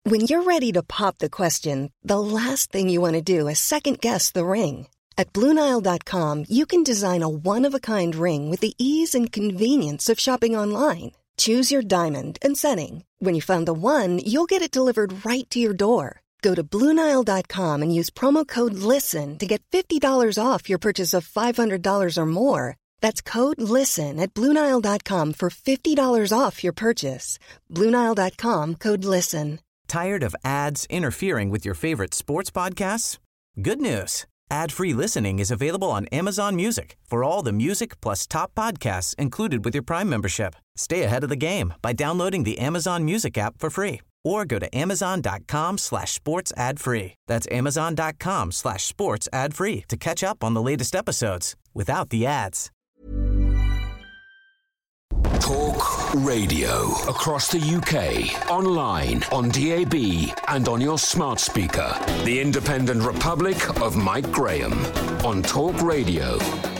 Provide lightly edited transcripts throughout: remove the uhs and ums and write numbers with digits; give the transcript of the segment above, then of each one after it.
When you're ready to pop the question, the last thing you want to do is second-guess the ring. At BlueNile.com, you can design a one-of-a-kind ring with the ease and convenience of shopping online. Choose your diamond and setting. When you find the one, you'll get it delivered right to your door. Go to BlueNile.com and use promo code LISTEN to get $50 off your purchase of $500 or more. That's code LISTEN at BlueNile.com for $50 off your purchase. BlueNile.com, code LISTEN. Tired of ads interfering with your favorite sports podcasts? Good news. Ad-free listening is available on Amazon Music for all the music plus top podcasts included with your Prime membership. Stay ahead of the game by downloading the Amazon Music app for free or go to amazon.com/sports ad free. That's amazon.com/sports ad free to catch up on the latest episodes without the ads. Talk Radio across the UK, online, on DAB and on your smart speaker. The Independent Republic of Mike Graham on Talk Radio.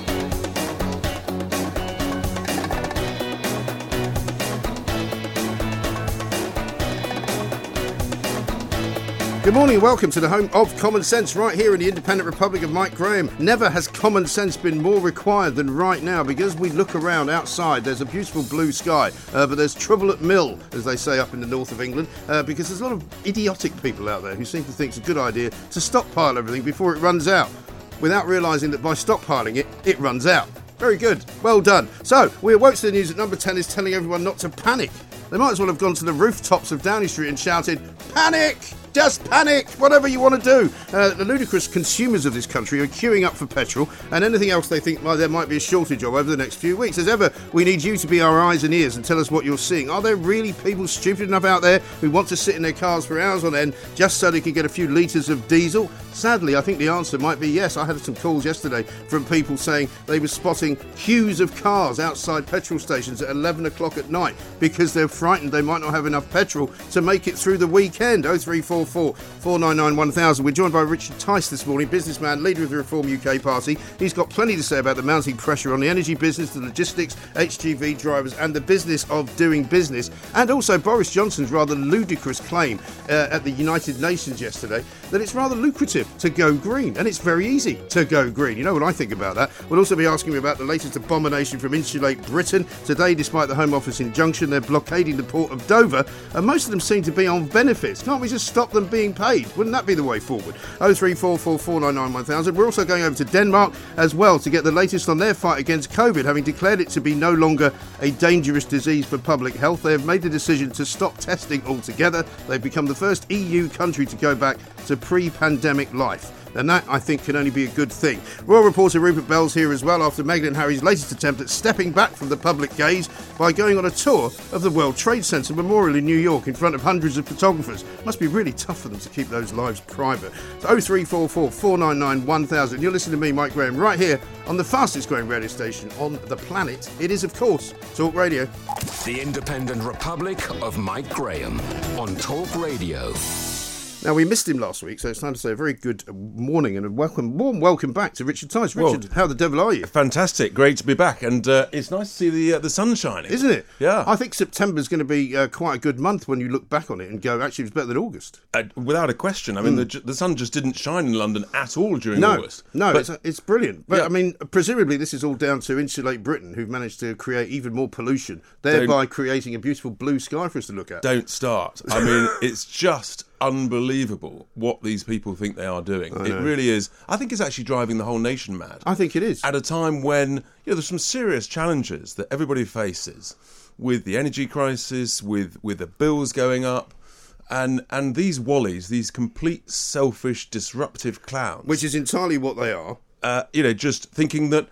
Good morning and welcome to the home of Common Sense right here in the Independent Republic of Mike Graham. Never has common sense been more required than right now, because we look around outside, there's a beautiful blue sky, but there's trouble at mill, as they say up in the north of England, because there's a lot of idiotic people out there who seem to think it's a good idea to stockpile everything before it runs out, without realising that by stockpiling it, it runs out. Very good. Well done. So, we awoke to the news that Number 10 is telling everyone not to panic. They might as well have gone to the rooftops of Downing Street and shouted, "Panic! Just panic! Whatever you want to do." The ludicrous consumers of this country are queuing up for petrol and anything else they think there might be a shortage of over the next few weeks. As ever, we need you to be our eyes and ears and tell us what you're seeing. Are there really people stupid enough out there who want to sit in their cars for hours on end just so they can get a few litres of diesel? Sadly, I think the answer might be yes. I had some calls yesterday from people saying they were spotting queues of cars outside petrol stations at 11 o'clock at night because they're frightened they might not have enough petrol to make it through the weekend. 0344 499 1000. We're joined by Richard Tice this morning, businessman, leader of the Reform UK Party. He's got plenty to say about the mounting pressure on the energy business, the logistics, HGV drivers and the business of doing business, and also Boris Johnson's rather ludicrous claim at the United Nations yesterday that it's rather lucrative to go green, and it's very easy to go green. You know what I think about that. We'll also be asking you about the latest abomination from Insulate Britain. Today, despite the Home Office injunction, they're blockading the port of Dover, and most of them seem to be on benefits. Can't we just stop them being paid? Wouldn't that be the way forward? 0344 499 1000. We're also going over to Denmark as well to get the latest on their fight against COVID, having declared it to be no longer a dangerous disease for public health. They have made the decision to stop testing altogether. They've become the first EU country to go back to pre-pandemic life. And that, I think, can only be a good thing. Royal reporter Rupert Bell's here as well after Meghan and Harry's latest attempt at stepping back from the public gaze by going on a tour of the World Trade Center Memorial in New York in front of hundreds of photographers. Must be really tough for them to keep those lives private. So 0344 499 1000. You're listening to me, Mike Graham, right here on the fastest growing radio station on the planet. It is, of course, Talk Radio. The Independent Republic of Mike Graham on Talk Radio. Now, we missed him last week, so it's time to say a very good morning and a warm welcome back to Richard Tice. Richard, how the devil are you? Fantastic. Great to be back. And it's nice to see the sun shining. Isn't it? Yeah. I think September's going to be quite a good month when you look back on it and go, actually, it was better than August. Without a question. I mean, the sun just didn't shine in London at all during August. No, but it's brilliant. But, yeah. I mean, presumably this is all down to Insulate Britain, who've managed to create even more pollution, thereby creating a beautiful blue sky for us to look at. Don't start. I mean, it's just unbelievable what these people think they are doing. It really is. I think it's actually driving the whole nation mad. I think it is. At a time when there's some serious challenges that everybody faces with the energy crisis, with the bills going up, and these wallies, these complete selfish, disruptive clowns, which is entirely what they are. Just thinking that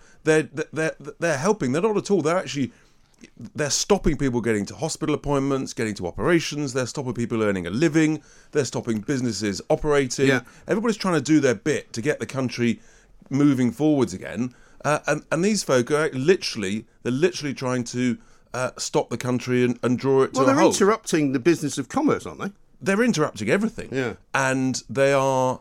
they're helping. They're not at all. They're stopping people getting to hospital appointments, getting to operations. They're stopping people earning a living. They're stopping businesses operating. Yeah. Everybody's trying to do their bit to get the country moving forwards again. And these folk are literally trying to stop the country and draw it to a halt. Well, they're interrupting the business of commerce, aren't they? They're interrupting everything. Yeah. And they are...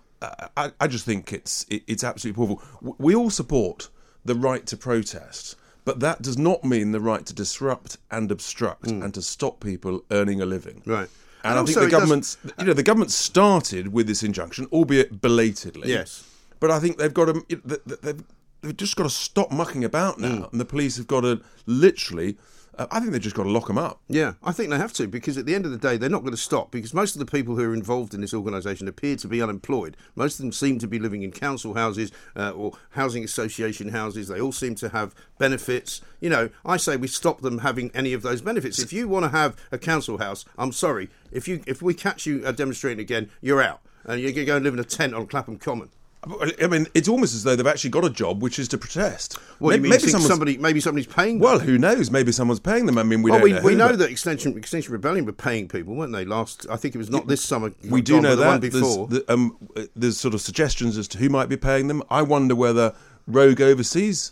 I just think it's absolutely awful. We all support the right to protest, but that does not mean the right to disrupt and obstruct and to stop people earning a living. Right. And I think the government started with this injunction, albeit belatedly. Yes. But I think they've got to, they've just got to stop mucking about now, and the police have got to literally. I think they've just got to lock them up. Yeah, I think they have to, because at the end of the day, they're not going to stop, because most of the people who are involved in this organisation appear to be unemployed. Most of them seem to be living in council houses or housing association houses. They all seem to have benefits. You know, I say we stop them having any of those benefits. If you want to have a council house, I'm sorry, if we catch you demonstrating again, you're out. And you're going to go and live in a tent on Clapham Common. I mean, it's almost as though they've actually got a job, which is to protest. Well, maybe somebody's paying them? Well, who knows? Maybe someone's paying them. I mean, we know that Extinction Rebellion were paying people, weren't they? I think it was not this summer. We do know that. One before. There's sort of suggestions as to who might be paying them. I wonder whether rogue overseas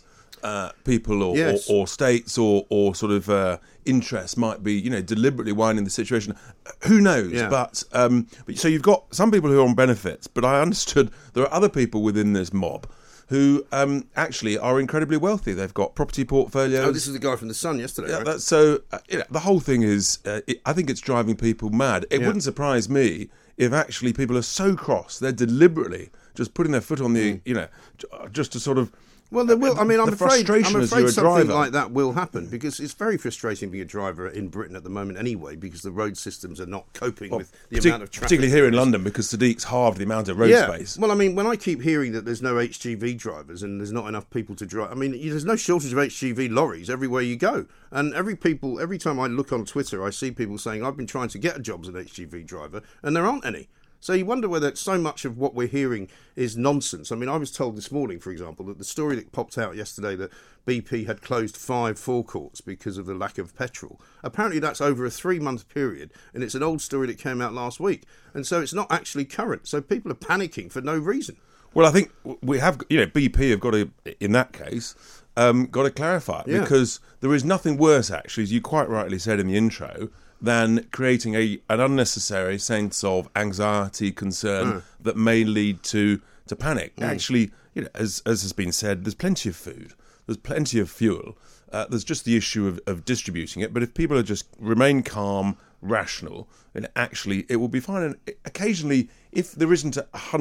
people or states or sort of interests might be, deliberately winding the situation. Who knows? Yeah. But so you've got some people who are on benefits, but I understood there are other people within this mob who actually are incredibly wealthy. They've got property portfolios. Oh, this is the guy from The Sun yesterday, right? The whole thing is, I think it's driving people mad. It wouldn't surprise me if actually people are so cross, they're deliberately just putting their foot on the, just to sort of... Well, there will. I mean, I'm afraid something driver. like that will happen, because it's very frustrating being a driver in Britain at the moment anyway, because the road systems are not coping with the amount of traffic. Particularly here in London, because Sadiq's halved the amount of road space. Well, I mean, when I keep hearing that there's no HGV drivers and there's not enough people to drive, I mean, there's no shortage of HGV lorries everywhere you go. And every time I look on Twitter, I see people saying, I've been trying to get a job as an HGV driver, and there aren't any. So you wonder whether so much of what we're hearing is nonsense. I mean, I was told this morning, for example, that the story that popped out yesterday that BP had closed 5 forecourts because of the lack of petrol. Apparently that's over a 3-month period, and it's an old story that came out last week. And so it's not actually current. So people are panicking for no reason. Well, I think we have, BP have got to, in that case, got to clarify, because there is nothing worse, actually, as you quite rightly said in the intro, than creating an unnecessary sense of anxiety, concern that may lead to panic. Actually, as has been said, there's plenty of food, there's plenty of fuel. There's just the issue of distributing it. But if people are just remain calm, rational, then actually it will be fine. And occasionally, if there isn't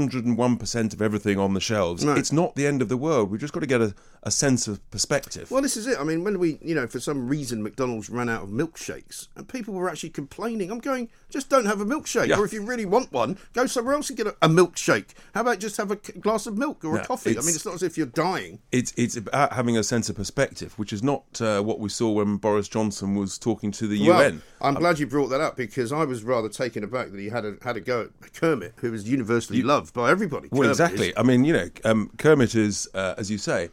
101% of everything on the shelves, it's not the end of the world. We've just got to get a sense of perspective. Well, this is it. I mean, when we, for some reason, McDonald's ran out of milkshakes, and people were actually complaining. I'm going, just don't have a milkshake. Yeah. Or if you really want one, go somewhere else and get a milkshake. How about just have a glass of milk or a coffee? I mean, it's not as if you're dying. It's about having a sense of perspective, which is not what we saw when Boris Johnson was talking to the UN. I'm glad you brought that up, because I was rather taken aback that he had a go at Kermit, who was universally loved by everybody. Well, exactly. I mean, Kermit is, as you say,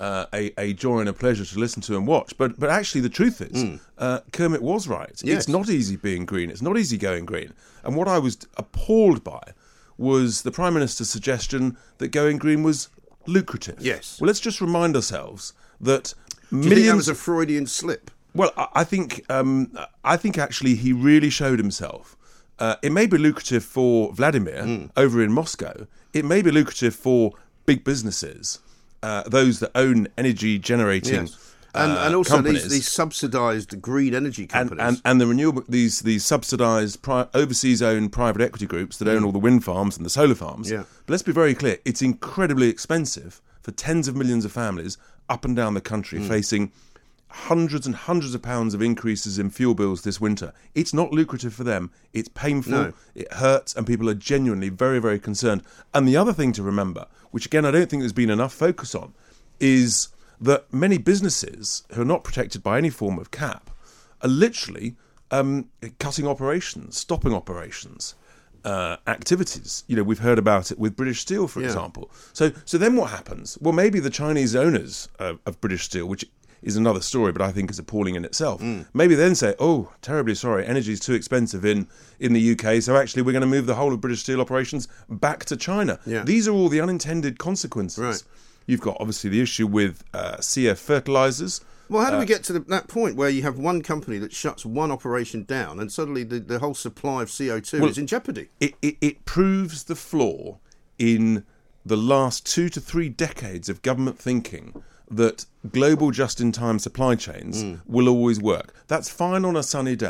a joy and a pleasure to listen to and watch. But actually, the truth is, Kermit was right. Yes. It's not easy being green. It's not easy going green. And what I was appalled by was the Prime Minister's suggestion that going green was lucrative. Yes. Well, let's just remind ourselves that Do you think that was a Freudian slip? Well, I think actually he really showed himself. It may be lucrative for Vladimir over in Moscow. It may be lucrative for big businesses, those that own energy generating and also companies. these subsidised green energy companies and the renewable these subsidised overseas owned private equity groups that own all the wind farms and the solar farms. Yeah. But let's be very clear: it's incredibly expensive for tens of millions of families up and down the country facing hundreds and hundreds of pounds of increases in fuel bills this winter. It's not lucrative for them. It's painful, it hurts, and people are genuinely very, very concerned. And the other thing to remember, which again I don't think there's been enough focus on, is that many businesses who are not protected by any form of cap are literally cutting operations, stopping operations, activities. We've heard about it with British Steel, for example. So then what happens? Well, maybe the Chinese owners of British Steel, which is another story, but I think is appalling in itself. Maybe then say, oh, terribly sorry, energy is too expensive in the UK, so actually we're going to move the whole of British Steel operations back to China. Yeah. These are all the unintended consequences. Right. You've got, obviously, the issue with CF fertilisers. Well, how do we get to that point where you have one company that shuts one operation down and suddenly the whole supply of CO2 is in jeopardy? It proves the flaw in the last 2 to 3 decades of government thinking that global just-in-time supply chains will always work. That's fine on a sunny day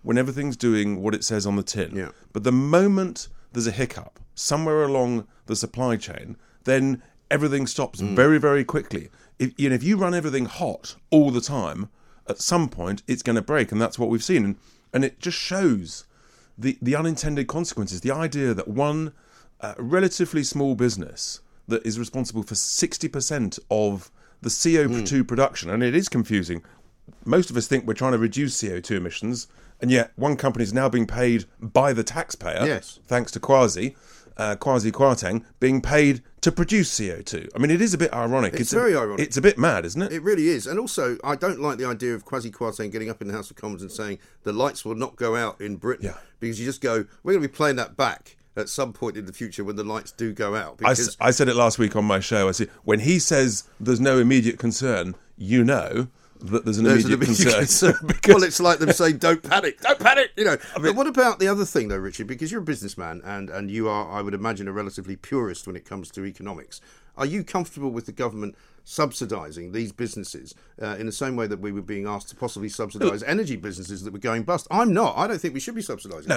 when everything's doing what it says on the tin. Yeah. But the moment there's a hiccup somewhere along the supply chain, then everything stops very, very quickly. If you run everything hot all the time, at some point it's going to break, and that's what we've seen. And it just shows the unintended consequences. The idea that one relatively small business that is responsible for 60% of the CO2 production, and it is confusing. Most of us think we're trying to reduce CO2 emissions, and yet one company is now being paid by the taxpayer, yes, thanks to Kwasi Kwarteng, being paid to produce CO2. I mean, it is a bit ironic. It's very ironic. It's a bit mad, isn't it? It really is. And also, I don't like the idea of Kwasi Kwarteng getting up in the House of Commons and saying the lights will not go out in Britain. Yeah. Because you just go, we're going to be playing that back at some point in the future when the lights do go out. Because I said it last week on my show. I said, when he says there's no immediate concern, you know that there's an immediate concern. Well, it's like them saying, don't panic, you know. But what about the other thing, though, Richard? Because you're a businessman and you are, I would imagine, a relatively purist when it comes to economics. Are you comfortable with the government subsidising these businesses in the same way that we were being asked to possibly subsidise energy businesses that were going bust? I'm not. I don't think we should be subsidising.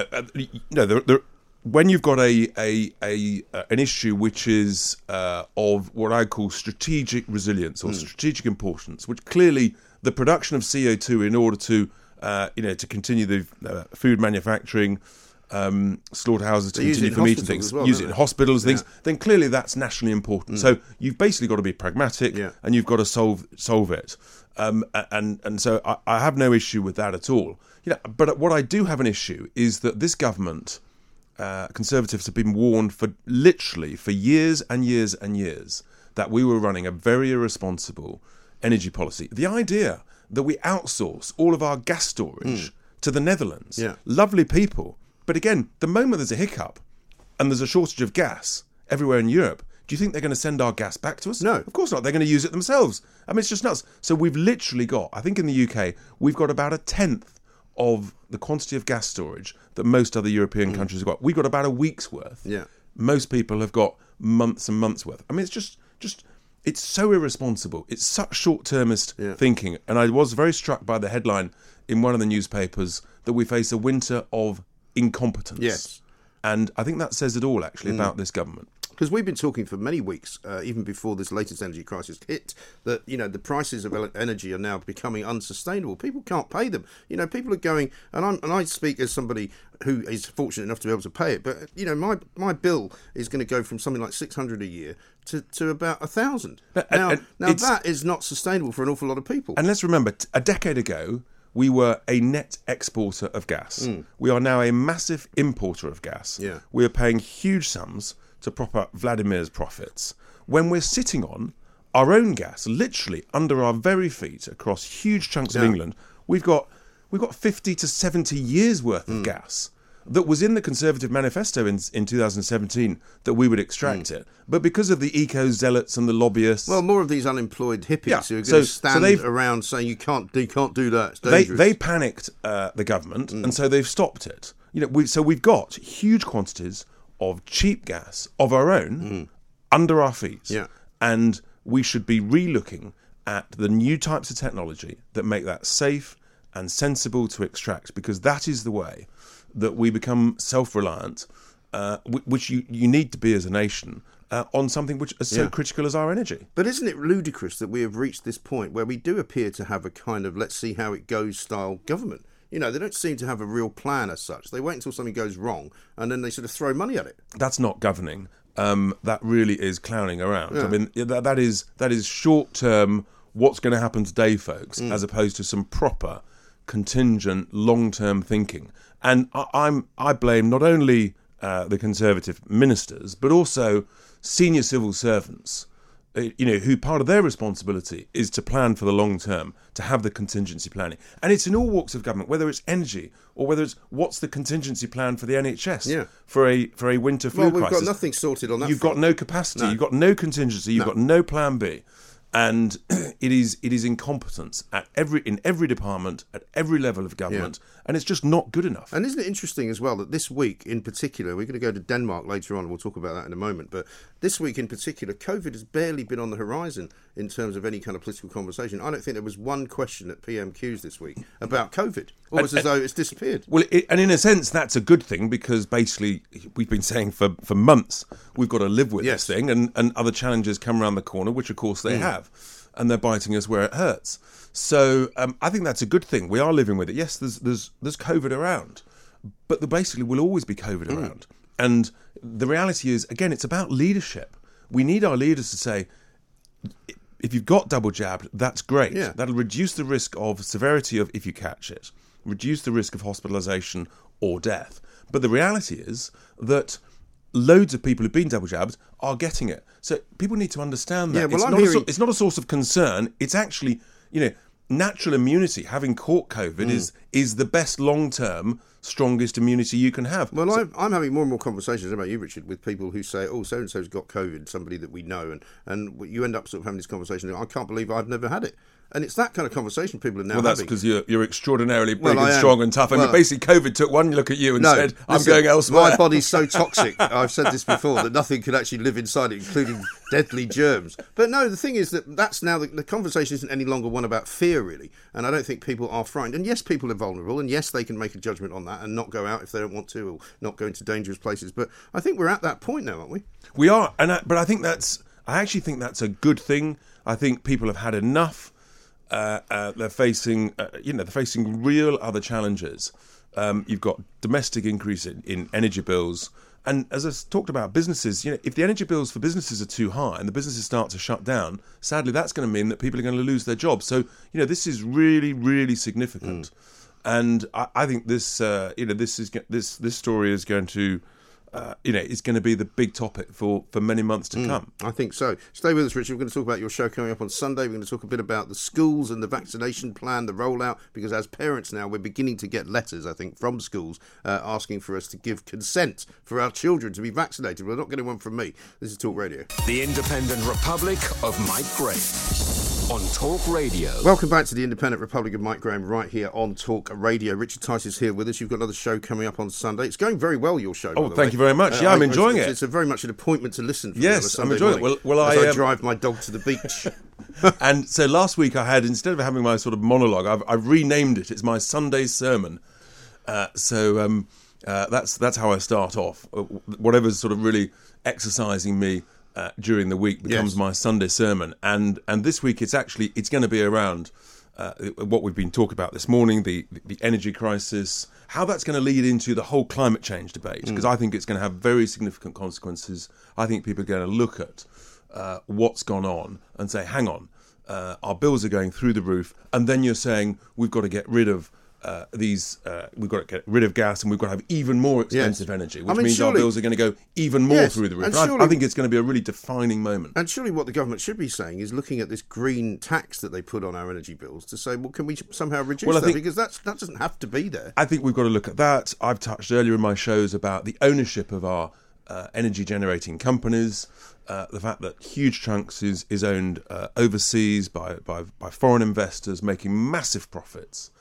No, when you've got an issue which is of what I call strategic resilience or strategic importance, which clearly the production of CO2 in order to to continue the food manufacturing, slaughterhouses to continue for meat and things, use it in hospitals, things, then clearly that's nationally important. So you've basically got to be pragmatic and you've got to solve it. And so I have no issue with that at all. But what I do have an issue is that this government, Conservatives have been warned for years and years and years that we were running a very irresponsible energy policy. The idea that we outsource all of our gas storage to the Netherlands, lovely people, but again, the moment there's a hiccup and there's a shortage of gas everywhere in Europe, do you think they're going to send our gas back to us? No. Of course not. They're going to use it themselves. I mean, it's just nuts. So we've literally got, I think in the UK, we've got about 1/10 of the quantity of gas storage that most other European countries have got. We've got about a week's worth. Yeah. Most people have got months and months worth. I mean, it's just it's so irresponsible. It's such short-termist thinking. And I was very struck by the headline in one of the newspapers that we face a winter of incompetence. Yes. And I think that says it all, actually, about this government. Because we've been talking for many weeks, even before this latest energy crisis hit, that the prices of energy are now becoming unsustainable. People can't pay them. People are going, and I speak as somebody who is fortunate enough to be able to pay it. But my bill is going to go from something like $600 a year to about $1,000. Now that is not sustainable for an awful lot of people. And let's remember, a decade ago, we were a net exporter of gas. We are now a massive importer of gas. Yeah. We are paying huge sums to prop up Vladimir's profits, when we're sitting on our own gas, literally under our very feet across huge chunks of England. We've got 50 to 70 years worth of gas that was in the Conservative manifesto in 2017 that we would extract it. But because of the eco-zealots and the lobbyists... Well, more of these unemployed hippies who are going to stand around saying you can't do that, it's dangerous. They panicked the government, and so they've stopped it. We've got huge quantities of cheap gas of our own under our feet. Yeah. And we should be re-looking at the new types of technology that make that safe and sensible to extract, because that is the way that we become self-reliant, which you need to be as a nation, on something which is so critical as our energy. But isn't it ludicrous that we have reached this point where we do appear to have a kind of let's see how it goes style government? They don't seem to have a real plan as such. They wait until something goes wrong and then they sort of throw money at it. That's not governing. That really is clowning around. Yeah. I mean, that is short-term, what's going to happen today, folks, as opposed to some proper, contingent, long-term thinking. And I blame not only the Conservative ministers, but also senior civil servants, who part of their responsibility is to plan for the long term, to have the contingency planning. And it's in all walks of government, whether it's energy or whether it's what's the contingency plan for the NHS for a winter flu crisis. Well, we've got nothing sorted on that You've got no capacity, you've got no contingency, you've got no plan B. And it is incompetence in every department, at every level of government, and it's just not good enough. And isn't it interesting as well that this week in particular, we're going to go to Denmark later on, and we'll talk about that in a moment, but this week in particular, COVID has barely been on the horizon in terms of any kind of political conversation. I don't think there was one question at PMQs this week about COVID. Almost as though it's disappeared. Well, and in a sense, that's a good thing, because basically we've been saying for months we've got to live with this thing, and other challenges come around the corner, which of course they have. And they're biting us where it hurts. So I think that's a good thing. We are living with it. Yes, there's COVID around, but there basically will always be COVID around. And the reality is, again, it's about leadership. We need our leaders to say, if you've got double jabbed, that's great. Yeah. That'll reduce the risk of severity of if you catch it, reduce the risk of hospitalisation or death. But the reality is that loads of people who've been double jabbed are getting it. So people need to understand that. Yeah, well, it's not a source of concern. It's actually, natural immunity, having caught COVID, is the best long-term, strongest immunity you can have. Well, I'm having more and more conversations about you, Richard, with people who say, oh, so-and-so's got COVID, somebody that we know, and you end up sort of having this conversation, I can't believe I've never had it. And it's that kind of conversation people are now having. Well, that's because you're extraordinarily big and strong and tough. I mean, basically, COVID took one look at you and said, I'm going elsewhere. My body's so toxic, I've said this before, that nothing could actually live inside it, including deadly germs. But no, the thing is that's now, the conversation isn't any longer one about fear, really. And I don't think people are frightened. And yes, people are vulnerable, and yes, they can make a judgment on that and not go out if they don't want to, or not go into dangerous places. But I think we're at that point now, aren't we? We are, but I actually think that's a good thing. I think people have had enough. They're facing real other challenges. You've got domestic increase in energy bills, and as I talked about, businesses. If the energy bills for businesses are too high and the businesses start to shut down, sadly, that's going to mean that people are going to lose their jobs. So this is really, really significant, and I think this story is going to. It's going to be the big topic for many months to come. I think so. Stay with us, Richard. We're going to talk about your show coming up on Sunday. We're going to talk a bit about the schools and the vaccination plan, the rollout, because as parents now, we're beginning to get letters, I think, from schools asking for us to give consent for our children to be vaccinated. We're not getting one from me. This is Talk Radio. The Independent Republic of Mike Graham on Talk Radio. Welcome back to the Independent Republic of Mike Graham right here on Talk Radio. Richard Tice is here with us. You've got another show coming up on Sunday. It's going very well, your show. Oh, thank you very much. I'm enjoying it. It's very much an appointment to listen for. Yes, I'm enjoying it. Well, I drive my dog to the beach. And so last week I had, instead of having my sort of monologue, I've renamed it. It's my Sunday sermon. That's how I start off. Whatever's sort of really exercising me during the week becomes my Sunday sermon, and this week it's going to be around what we've been talking about this morning, the energy crisis, how that's going to lead into the whole climate change debate, because I think it's going to have very significant consequences. I think people are going to look at what's gone on and say, hang on, our bills are going through the roof, and then you're saying we've got to get rid of we've got to get rid of gas, and we've got to have even more expensive energy, which means our bills are going to go even more through the roof. I think it's going to be a really defining moment. And surely what the government should be saying is looking at this green tax that they put on our energy bills to say, well, can we somehow reduce that? Because that doesn't have to be there. I think we've got to look at that. I've touched earlier in my shows about the ownership of our energy generating companies, the fact that huge chunks is owned overseas by foreign investors making massive profits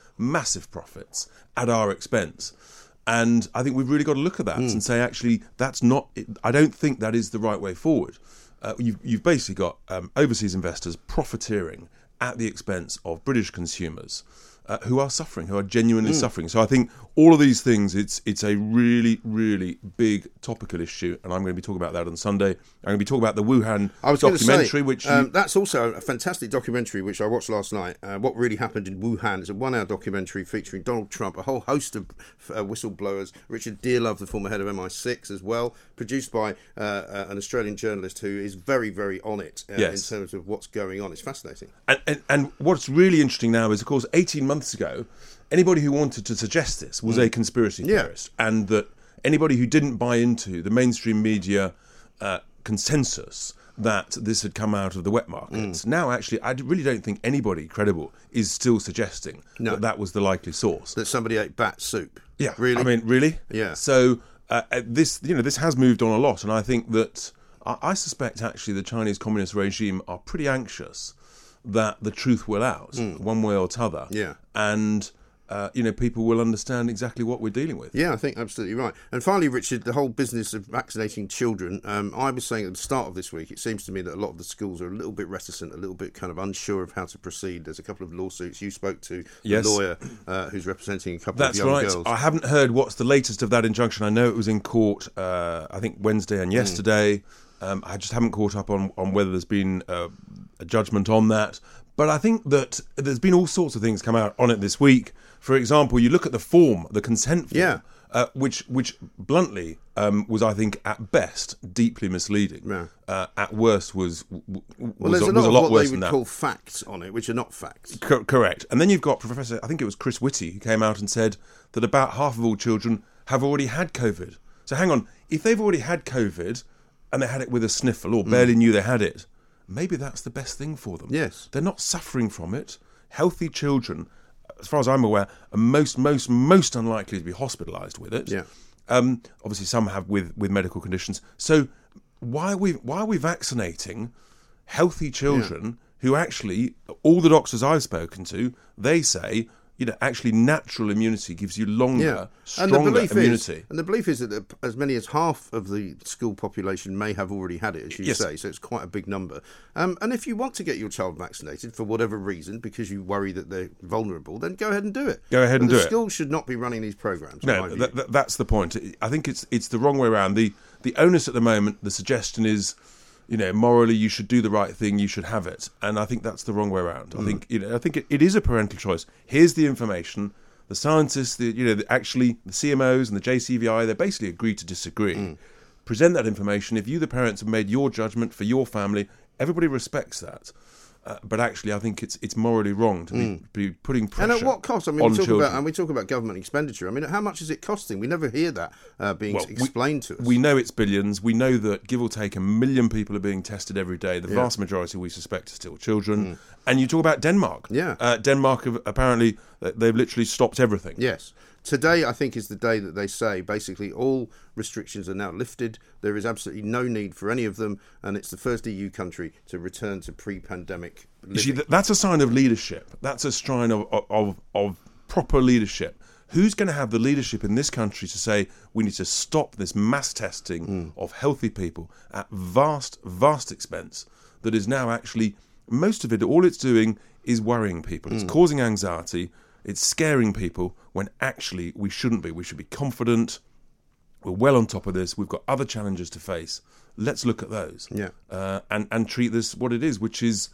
at our expense. And I think we've really got to look at that and say, actually, that's not. I don't think that is the right way forward. You've basically got overseas investors profiteering at the expense of British consumers who are suffering, who are genuinely suffering. So I think all of these things, it's a really, really big topical issue, and I'm going to be talking about that on Sunday. I'm going to be talking about the Wuhan documentary, which that's also a fantastic documentary which I watched last night. What really happened in Wuhan is a 1-hour documentary featuring Donald Trump, a whole host of whistleblowers, Richard Dearlove, the former head of MI6 as well, produced by an Australian journalist who is very, very on it in terms of what's going on. It's fascinating. And what's really interesting now is, of course, 18 months ago, anybody who wanted to suggest this was a conspiracy theorist, and that anybody who didn't buy into the mainstream media consensus that this had come out of the wet markets. Now, actually, I really don't think anybody credible is still suggesting that was the likely source. That somebody ate bat soup. Yeah, really. I mean, really. Yeah. So this has moved on a lot, and I think that I suspect actually the Chinese Communist regime are pretty anxious that the truth will out, one way or t'other. Yeah. And people will understand exactly what we're dealing with. Yeah, I think absolutely right. And finally, Richard, the whole business of vaccinating children, I was saying at the start of this week, it seems to me that a lot of the schools are a little bit reticent, a little bit kind of unsure of how to proceed. There's a couple of lawsuits. You spoke to a lawyer who's representing a couple of young girls. That's right. I haven't heard what's the latest of that injunction. I know it was in court, I think Wednesday and yesterday. I just haven't caught up on whether there's been a judgment on that. But I think that there's been all sorts of things come out on it this week. For example, you look at the form, the consent form, which bluntly was, I think, at best deeply misleading. Yeah. At worst was there's a lot of what they would call facts on it, which are not facts. Correct. And then you've got Professor, I think it was Chris Whitty, who came out and said that about half of all children have already had COVID. So hang on, if they've already had COVID and they had it with a sniffle or barely knew they had it, maybe that's the best thing for them. Yes. They're not suffering from it. Healthy children, as far as I'm aware, are most unlikely to be hospitalised with it. Yeah. Obviously, some have with medical conditions. So why are we vaccinating healthy children who actually, all the doctors I've spoken to, they say, actually natural immunity gives you longer, stronger immunity. And the belief is that as many as half of the school population may have already had it, as you say, so it's quite a big number. And if you want to get your child vaccinated for whatever reason, because you worry that they're vulnerable, then go ahead and do it. Go ahead and do it. The schools should not be running these programmes. No, that's the point. I think it's the wrong way around. The onus at the moment, the suggestion is, morally you should do the right thing, you should have it, and I think that's the wrong way around. I think it is a parental choice. Here's the information. The scientists, the CMOs and the JCVI, they basically agreed to disagree. Present that information. If you, the parents, have made your judgment for your family, everybody respects that. But actually, I think it's morally wrong to be putting pressure. And at what cost? I mean, we talk about government expenditure. I mean, how much is it costing? We never hear that being explained to us. We know it's billions. We know that give or take 1 million people are being tested every day. The vast majority, we suspect, are still children. And you talk about Denmark. Yeah. Denmark apparently they've literally stopped everything. Yes. Today, I think, is the day that they say basically all restrictions are now lifted. There is absolutely no need for any of them, and it's the first EU country to return to pre-pandemic living. You see, that's a sign of leadership. That's a sign of proper leadership. Who's going to have the leadership in this country to say we need to stop this mass testing of healthy people at vast, vast expense that is now actually, most of it, all it's doing is worrying people. It's causing anxiety. It's scaring people when actually we shouldn't be. We should be confident. We're well on top of this. We've got other challenges to face. Let's look at those. Yeah. And treat this what it is, which is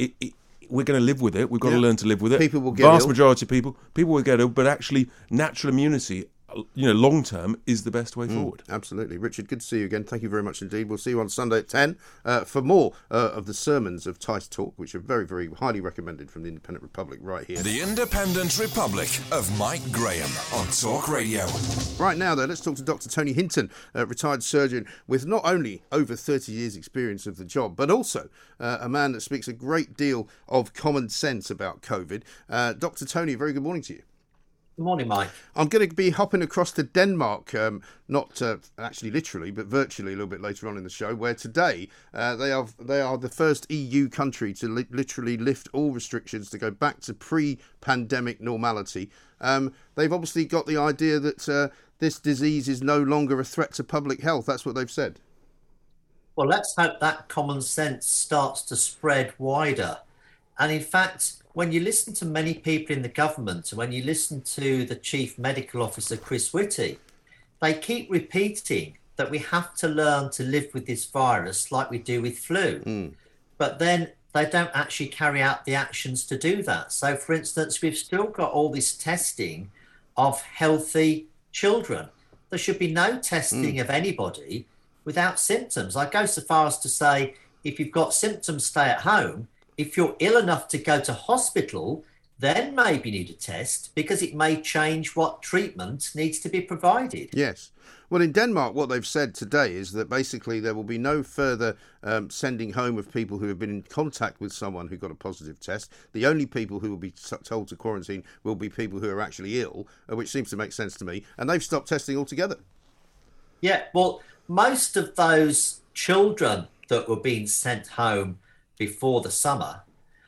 we're going to live with it. We've got to learn to live with it. People will get ill. Vast majority of people will get ill, but actually natural immunity, long term is the best way forward. Absolutely. Richard, good to see you again. Thank you very much indeed. We'll see you on Sunday at 10 for more of the sermons of Tice Talk, which are very, very highly recommended from the Independent Republic right here. The Independent Republic of Mike Graham on Talk Radio. Right now, though, let's talk to Dr. Tony Hinton, a retired surgeon with not only over 30 years' experience of the job, but also a man that speaks a great deal of common sense about COVID. Dr. Tony, very good morning to you. Good morning, Mike. I'm going to be hopping across to Denmark, not actually literally, but virtually a little bit later on in the show, where today they are the first EU country to literally lift all restrictions to go back to pre-pandemic normality. They've obviously got the idea that this disease is no longer a threat to public health. That's what they've said. Well, let's hope that common sense starts to spread wider. And in fact, when you listen to many people in the government, and when you listen to the Chief Medical Officer, Chris Whitty, they keep repeating that we have to learn to live with this virus like we do with flu. But then they don't actually carry out the actions to do that. So, for instance, we've still got all this testing of healthy children. There should be no testing of anybody without symptoms. I go so far as to say, if you've got symptoms, stay at home. If you're ill enough to go to hospital, then maybe need a test because it may change what treatment needs to be provided. Yes. Well, in Denmark, what they've said today is that basically there will be no further sending home of people who have been in contact with someone who got a positive test. The only people who will be told to quarantine will be people who are actually ill, which seems to make sense to me. And they've stopped testing altogether. Yeah, well, most of those children that were being sent home before the summer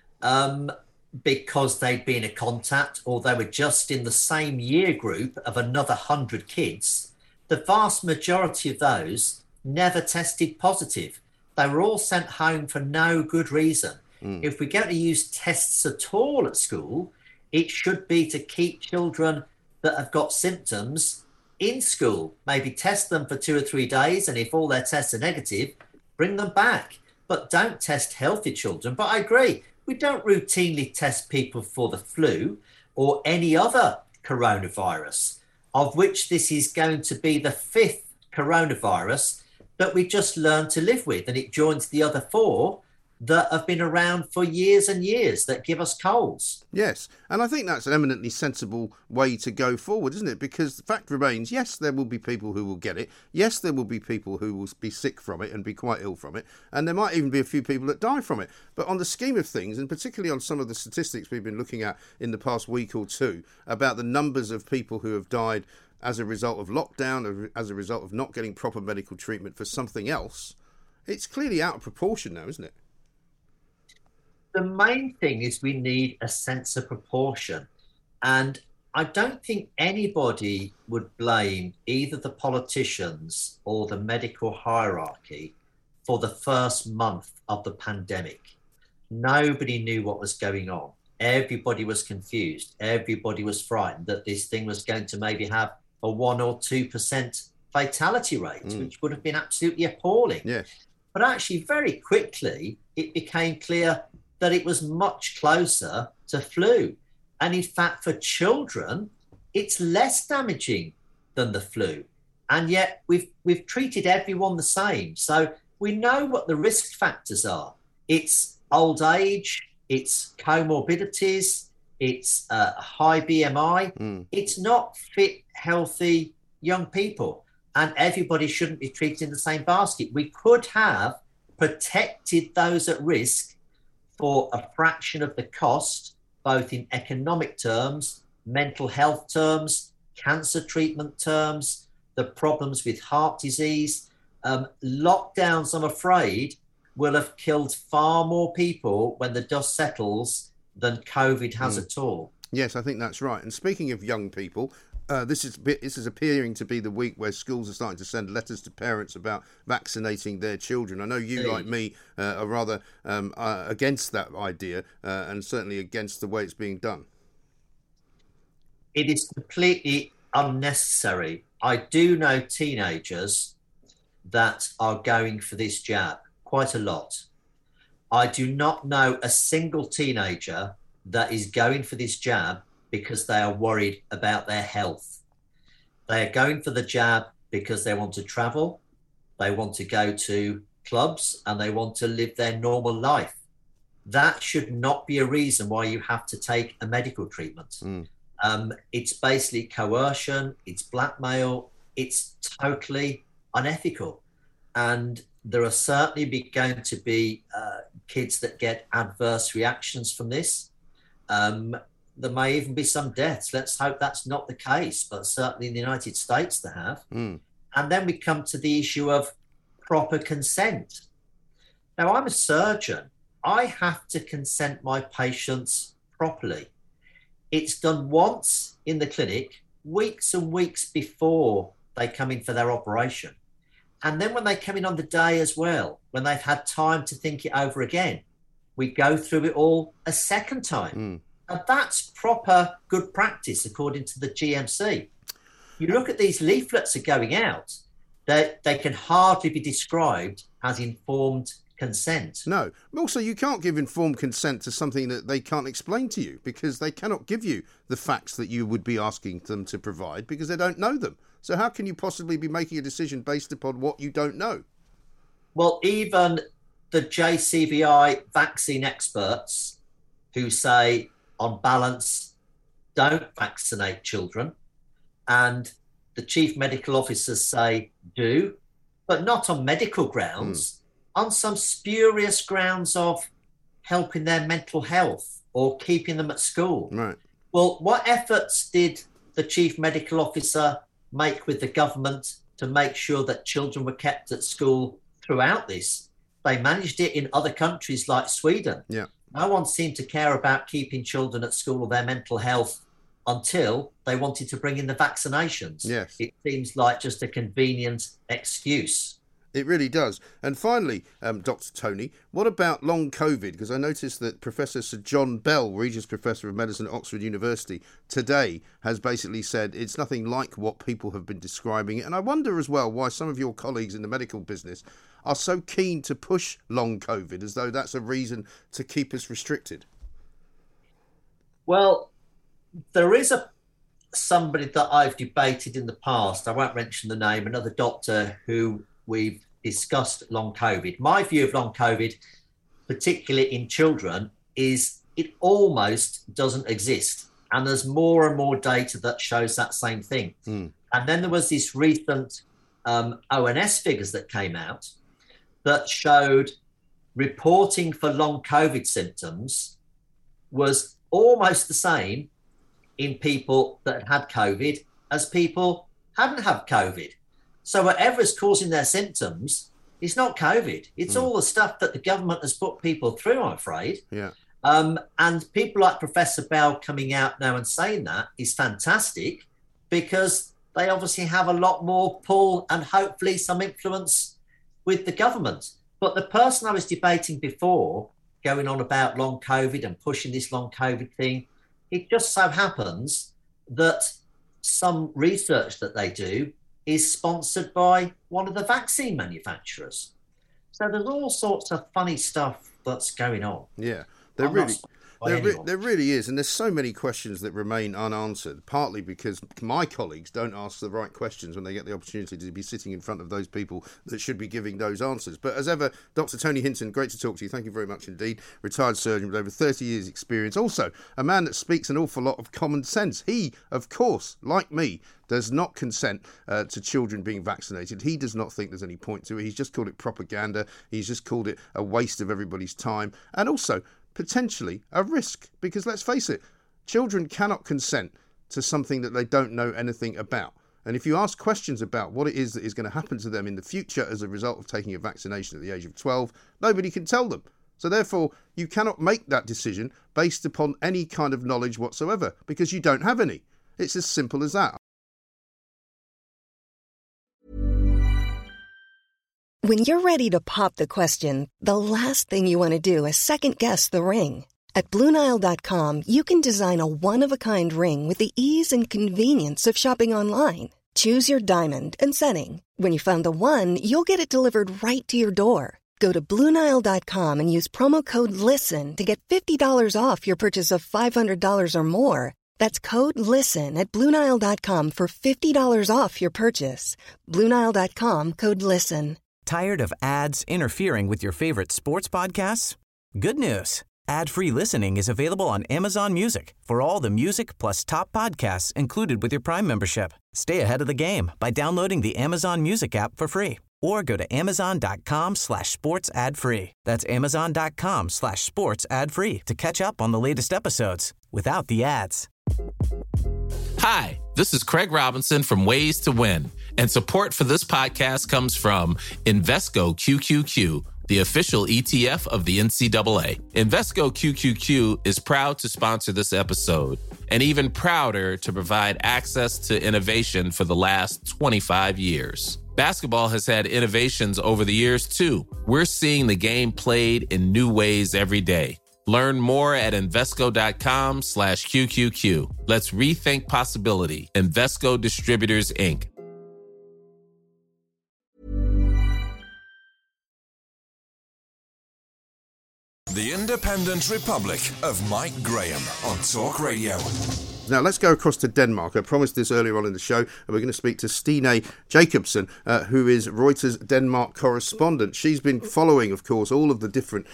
because they'd been in contact or they were just in the same year group of another 100 kids, the vast majority of those never tested positive. They were all sent home for no good reason. If we're going to use tests at all at school, it should be to keep children that have got symptoms in school. Maybe test them for 2 or 3 days, and if all their tests are negative, bring them back. But don't test healthy children. But I agree, we don't routinely test people for the flu or any other coronavirus, of which this is going to be the 5th coronavirus that we just learned to live with. And it joins the other 4 that have been around for years and years that give us colds. Yes, and I think that's an eminently sensible way to go forward, isn't it? Because the fact remains, yes, there will be people who will get it. Yes, there will be people who will be sick from it and be quite ill from it. And there might even be a few people that die from it. But on the scheme of things, and particularly on some of the statistics we've been looking at in the past week or two about the numbers of people who have died as a result of lockdown, or as a result of not getting proper medical treatment for something else, it's clearly out of proportion now, isn't it? The main thing is we need a sense of proportion. And I don't think anybody would blame either the politicians or the medical hierarchy for the first month of the pandemic. Nobody knew what was going on. Everybody was confused. Everybody was frightened that this thing was going to maybe have a 1 or 2% fatality rate, which would have been absolutely appalling. Yes. But actually, very quickly, it became clear that it was much closer to flu. And in fact, for children, it's less damaging than the flu. And yet we've treated everyone the same. So we know what the risk factors are. It's old age, it's comorbidities, it's high BMI. It's not fit, healthy young people. And everybody shouldn't be treated in the same basket. We could have protected those at risk for a fraction of the cost, both in economic terms, mental health terms, cancer treatment terms, the problems with heart disease. Lockdowns, I'm afraid, will have killed far more people when the dust settles than COVID has at all. Yes, I think that's right. And speaking of young people, this is appearing to be the week where schools are starting to send letters to parents about vaccinating their children. I know you, like me, are rather against that idea and certainly against the way it's being done. It is completely unnecessary. I do know teenagers that are going for this jab, quite a lot. I do not know a single teenager that is going for this jab because they are worried about their health. They are going for the jab because they want to travel, they want to go to clubs, and they want to live their normal life. That should not be a reason why you have to take a medical treatment. It's basically coercion, it's blackmail, it's totally unethical. And there are certainly going to be kids that get adverse reactions from this. There may even be some deaths. Let's hope that's not the case, but certainly in the United States there have. And then we come to the issue of proper consent. Now, I'm a surgeon. I have to consent my patients properly. It's done once in the clinic, weeks and weeks before they come in for their operation. And then when they come in on the day as well, when they've had time to think it over again, we go through it all a second time. And that's proper good practice, according to the GMC. You look at these leaflets that are going out, they can hardly be described as informed consent. No. Also, you can't give informed consent to something that they can't explain to you, because they cannot give you the facts that you would be asking them to provide because they don't know them. So how can you possibly be making a decision based upon what you don't know? Well, even the JCVI vaccine experts who say, on balance, don't vaccinate children, and the chief medical officers say do, but not on medical grounds, on some spurious grounds of helping their mental health or keeping them at school. Right. Well, what efforts did the chief medical officer make with the government to make sure that children were kept at school throughout this. They managed it in other countries like Sweden. Yeah. No one seemed to care about keeping children at school or their mental health until they wanted to bring in the vaccinations. Yes. It seems like just a convenient excuse. It really does. And finally, Dr. Tony, what about long COVID? Because I noticed that Professor Sir John Bell, Regius Professor of Medicine at Oxford University, today has basically said it's nothing like what people have been describing it. And I wonder as well why some of your colleagues in the medical business are so keen to push long COVID as though that's a reason to keep us restricted. Well, there is somebody that I've debated in the past, I won't mention the name, another doctor who we've discussed long COVID. My view of long COVID, particularly in children, is it almost doesn't exist. And there's more and more data that shows that same thing. And then there was this recent ONS figures that came out that showed reporting for long COVID symptoms was almost the same in people that had COVID as people hadn't had COVID. So whatever is causing their symptoms is not COVID. It's all the stuff that the government has put people through, I'm afraid. Yeah. And people like Professor Bell coming out now and saying that is fantastic, because they obviously have a lot more pull and hopefully some influence with the government. But the person I was debating before, going on about long COVID and pushing this long COVID thing, it just so happens that some research that they do is sponsored by one of the vaccine manufacturers. So there's all sorts of funny stuff that's going on. Yeah, there really is. And there's so many questions that remain unanswered, partly because my colleagues don't ask the right questions when they get the opportunity to be sitting in front of those people that should be giving those answers. But as ever, Dr. Tony Hinton, great to talk to you. Thank you very much indeed. Retired surgeon with over 30 years experience. Also, a man that speaks an awful lot of common sense. He, of course, like me, does not consent to children being vaccinated. He does not think there's any point to it. He's just called it propaganda. He's just called it a waste of everybody's time. And also, potentially a risk, because let's face it, children cannot consent to something that they don't know anything about. And if you ask questions about what it is that is going to happen to them in the future as a result of taking a vaccination at the age of 12, nobody can tell them. So therefore, you cannot make that decision based upon any kind of knowledge whatsoever, because you don't have any. It's as simple as that. When you're ready to pop the question, the last thing you want to do is second-guess the ring. At BlueNile.com, you can design a one-of-a-kind ring with the ease and convenience of shopping online. Choose your diamond and setting. When you find the one, you'll get it delivered right to your door. Go to BlueNile.com and use promo code LISTEN to get $50 off your purchase of $500 or more. That's code LISTEN at BlueNile.com for $50 off your purchase. BlueNile.com, code LISTEN. Tired of ads interfering with your favorite sports podcasts? Good news. Ad-free listening is available on Amazon Music for all the music plus top podcasts included with your Prime membership. Stay ahead of the game by downloading the Amazon Music app for free or go to amazon.com/sports ad free. That's amazon.com/sports ad free to catch up on the latest episodes without the ads. Hi, this is Craig Robinson from Ways to Win, and support for this podcast comes from Invesco QQQ, the official ETF of the NCAA. Invesco QQQ is proud to sponsor this episode, and even prouder to provide access to innovation for the last 25 years. Basketball has had innovations over the years, too. We're seeing the game played in new ways every day. Learn more at Invesco.com/QQQ. Let's rethink possibility. Invesco Distributors, Inc. The Independent Republic of Mike Graham on Talk Radio. Now, let's go across to Denmark. I promised this earlier on in the show, and we're going to speak to Stine Jacobsen, who is Reuters Denmark correspondent. She's been following, of course, all of the different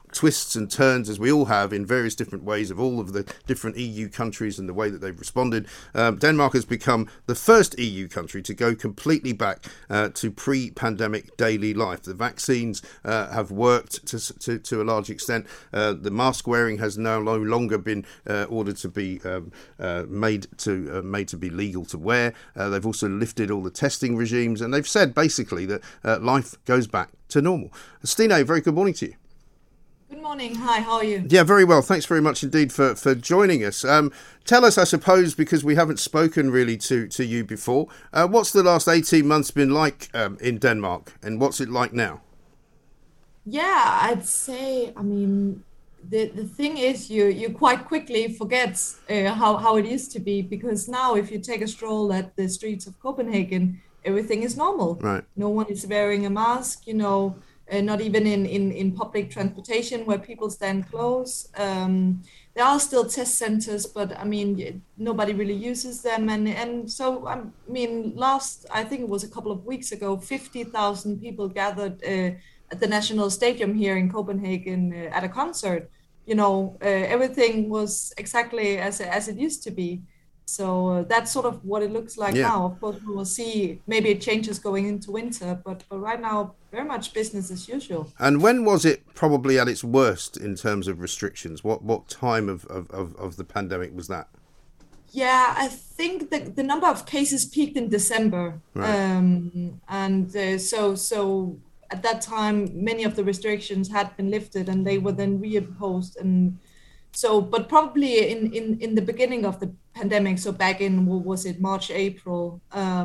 twists and turns, as we all have in various different ways, of all of the different EU countries and the way that they've responded. Denmark has become the first EU country to go completely back to pre-pandemic daily life. The vaccines have worked to a large extent. The mask wearing has now no longer been ordered to be made to be legal to wear. They've also lifted all the testing regimes, and they've said basically that life goes back to normal. Stine, very good morning to you. Good morning. Hi, how are you? Yeah, very well. Thanks very much indeed for joining us. Tell us, I suppose, because we haven't spoken really to you before, what's the last 18 months been like in Denmark, and what's it like now? Yeah, I'd say, I mean, the thing is you quite quickly forget how it used to be, because now if you take a stroll at the streets of Copenhagen, everything is normal. Right. No one is wearing a mask, not even in public transportation where people stand close. There are still test centers, but I mean, nobody really uses them. And so, I mean, I think it was a couple of weeks ago, 50,000 people gathered at the National Stadium here in Copenhagen at a concert. Everything was exactly as it used to be. So that's sort of what it looks like now. Of course, we will see maybe it changes going into winter, but right now, very much business as usual. And when was it probably at its worst in terms of restrictions? What time of the pandemic was that? Yeah, I think the number of cases peaked in December. Right. So at that time, many of the restrictions had been lifted and they were then reimposed. And so, but probably in the beginning of the pandemic, so back in, what was it, March, April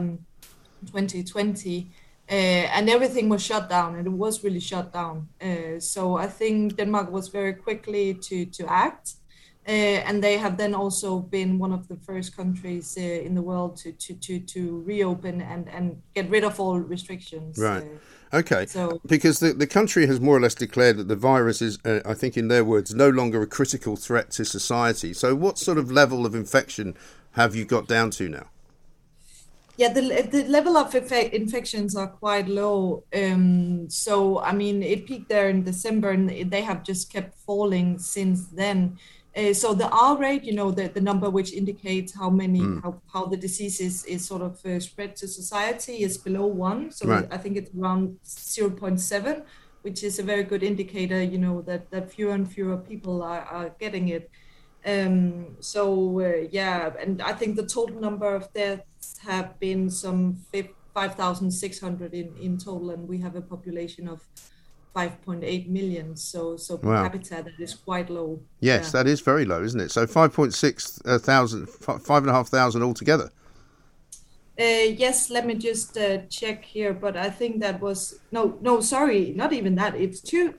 2020, and everything was shut down, and it was really shut down. So I think Denmark was very quickly to act, and they have then also been one of the first countries in the world to reopen and get rid of all restrictions. Right. Okay, because the country has more or less declared that the virus is, I think in their words, no longer a critical threat to society. So what sort of level of infection have you got down to now? Yeah, the level of infections are quite low. So, I mean, it peaked there in December and they have just kept falling since then. So the R rate, the number which indicates how many, how the disease is sort of spread to society, is below 1. So right. I think it's around 0.7, which is a very good indicator, that fewer and fewer people are getting it. And I think the total number of deaths have been some 5,600 in total, and we have a population of 5.8 million, so per capita that is quite low. Yes, that is very low, isn't it? So 5,500 altogether. Yes, let me just check here, but I think that was no, sorry, not even that. It's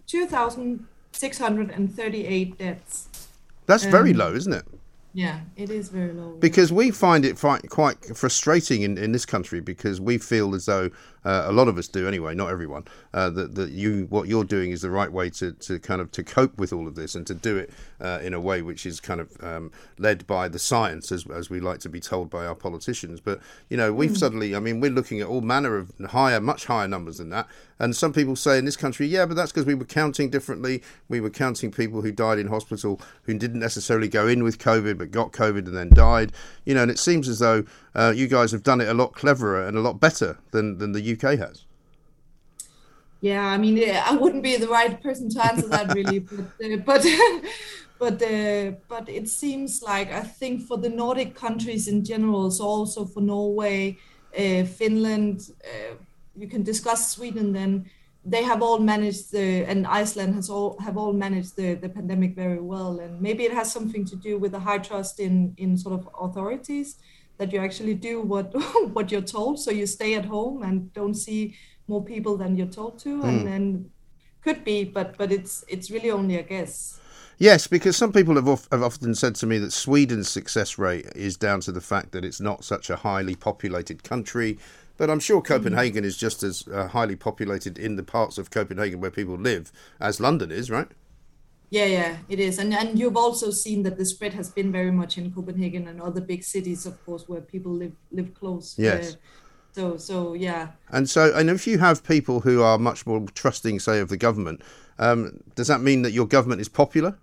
2,638 deaths. That's very low, isn't it? Yeah, it is very low. Because we find it quite frustrating in this country, because we feel as though a lot of us do anyway, not everyone, that what you're doing is the right way to cope with all of this, and to do it in a way which is kind of led by the science, as we like to be told by our politicians. But we've suddenly, I mean, we're looking at all manner of much higher numbers than that. And some people say in this country, but that's because we were counting differently. We were counting people who died in hospital who didn't necessarily go in with COVID but got COVID and then died. And it seems as though you guys have done it a lot cleverer and a lot better than the UK has. Yeah, I mean, I wouldn't be the right person to answer that really, but it seems like, I think for the Nordic countries in general, so also for Norway, Finland, you can discuss Sweden, then they have all managed and Iceland have all managed the pandemic very well. And maybe it has something to do with the high trust in sort of authorities, that you actually do what you're told. So you stay at home and don't see more people than you're told to. And then could be, but it's really only a guess. Yes, because some people have often said to me that Sweden's success rate is down to the fact that it's not such a highly populated country. But I'm sure Copenhagen is just as highly populated in the parts of Copenhagen where people live as London is, right? Yeah, it is. And you've also seen that the spread has been very much in Copenhagen and other big cities, of course, where people live close. Yes. So yeah. And if you have people who are much more trusting, say, of the government, does that mean that your government is popular?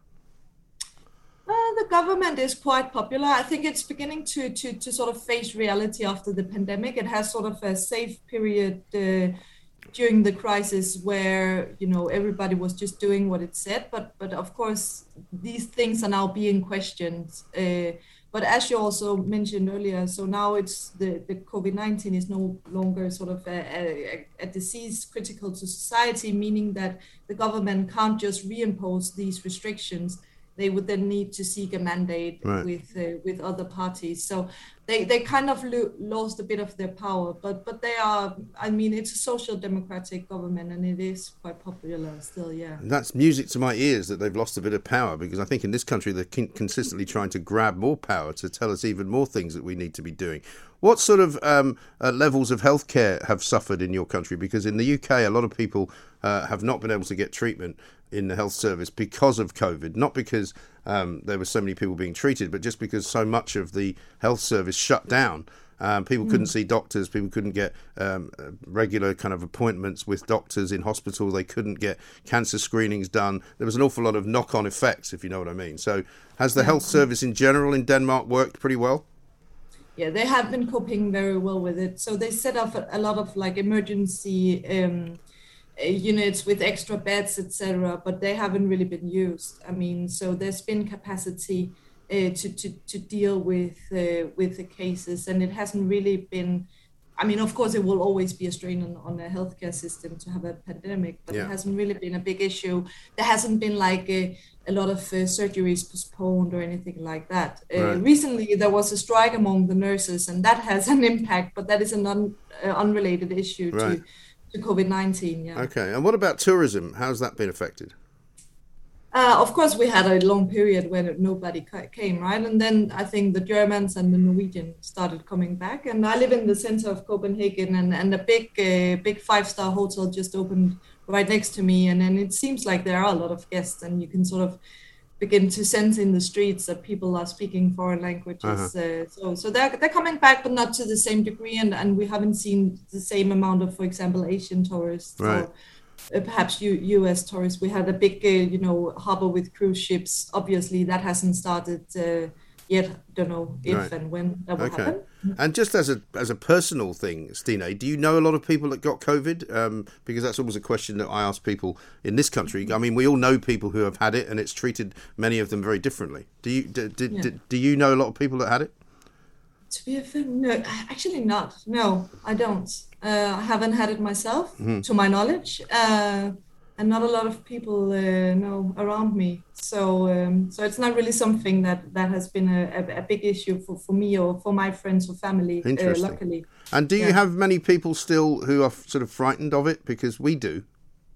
The government is quite popular. I think it's beginning to sort of face reality after the pandemic. It has sort of a safe period during the crisis where, everybody was just doing what it said. But of course, these things are now being questioned. But as you also mentioned earlier, so now it's the COVID-19 is no longer sort of a disease critical to society, meaning that the government can't just reimpose these restrictions. They would then need to seek a mandate with other parties. So they kind of lost a bit of their power, but they are, it's a social democratic government and it is quite popular still, yeah. And that's music to my ears that they've lost a bit of power, because I think in this country they're consistently trying to grab more power to tell us even more things that we need to be doing. What sort of levels of healthcare have suffered in your country? Because in the UK, a lot of people have not been able to get treatment in the health service because of COVID, not because there were so many people being treated, but just because so much of the health service shut down. People couldn't see doctors, people couldn't get regular kind of appointments with doctors in hospital, they couldn't get cancer screenings done. There was an awful lot of knock-on effects, if you know what I mean. So has the health service in general in Denmark worked pretty well? Yeah, they have been coping very well with it. So they set up a lot of like emergency units with extra beds, etc., but they haven't really been used. So there's been capacity to deal with the cases, and it hasn't really been. Of course, it will always be a strain on the healthcare system to have a pandemic, but it hasn't really been a big issue. There hasn't been like a lot of surgeries postponed or anything like that. Recently, there was a strike among the nurses, and that has an impact, but that is an unrelated issue to COVID-19, yeah. Okay, and what about tourism? How's that been affected? Of course, we had a long period when nobody came, right? And then I think the Germans and the Norwegians started coming back. And I live in the center of Copenhagen, and a big 5-star hotel just opened right next to me. And then it seems like there are a lot of guests, and you can sort of begin to sense in the streets that people are speaking foreign languages. So they're coming back, but not to the same degree. And we haven't seen the same amount of, for example, Asian tourists. Right. Or perhaps US tourists. We had a big, harbor with cruise ships. Obviously, that hasn't started yet. Don't know if and when that will happen. And just as a personal thing, Stine, do you know a lot of people that got COVID? Because that's always a question that I ask people in this country. We all know people who have had it, and it's treated many of them very differently. Do you know a lot of people that had it? To be fair, no, actually not. No, I don't. I haven't had it myself, to my knowledge, and not a lot of people know around me. So it's not really something that has been a big issue for me or for my friends or family, luckily. And do you have many people still who are sort of frightened of it? Because we do.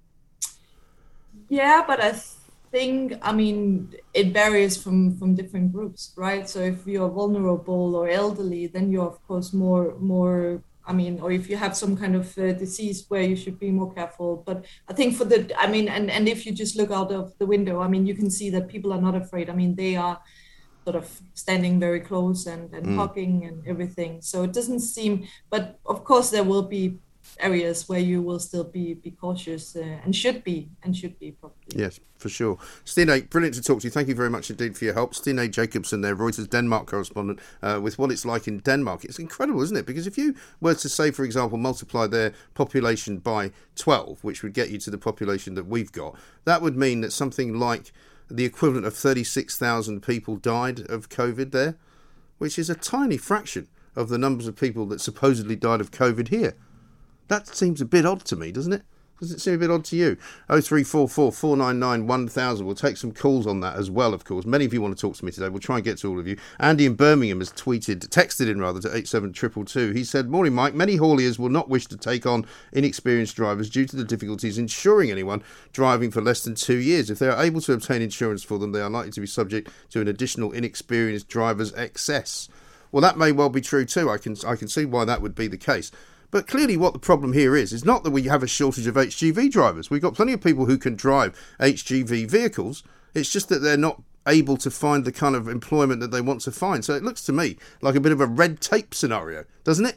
Yeah, but I think, it varies from different groups, right? So if you're vulnerable or elderly, then you're of course more, or if you have some kind of disease where you should be more careful. But I think and if you just look out of the window, you can see that people are not afraid. They are sort of standing very close and hugging and everything. So it doesn't seem, but of course there will be areas where you will still be cautious and should be probably. Yes, for sure. Stine, brilliant to talk to you. Thank you very much indeed for your help. Stine Jacobsen there, Reuters Denmark correspondent, with what it's like in Denmark. It's incredible, isn't it? Because if you were to say, for example, multiply their population by 12, which would get you to the population that we've got, that would mean that something like the equivalent of 36,000 people died of COVID there, which is a tiny fraction of the numbers of people that supposedly died of COVID here. That seems a bit odd to me, doesn't it? Does it seem a bit odd to you? 0344 499 1000. We'll take some calls on that as well, of course. Many of you want to talk to me today. We'll try and get to all of you. Andy in Birmingham has texted in to 87222. He said, "Morning, Mike. Many hauliers will not wish to take on inexperienced drivers due to the difficulties insuring anyone driving for less than 2 years. If they are able to obtain insurance for them, they are likely to be subject to an additional inexperienced driver's excess." Well, that may well be true too. I can see why that would be the case. But clearly what the problem here is not that we have a shortage of HGV drivers. We've got plenty of people who can drive HGV vehicles. It's just that they're not able to find the kind of employment that they want to find. So it looks to me like a bit of a red tape scenario, doesn't it?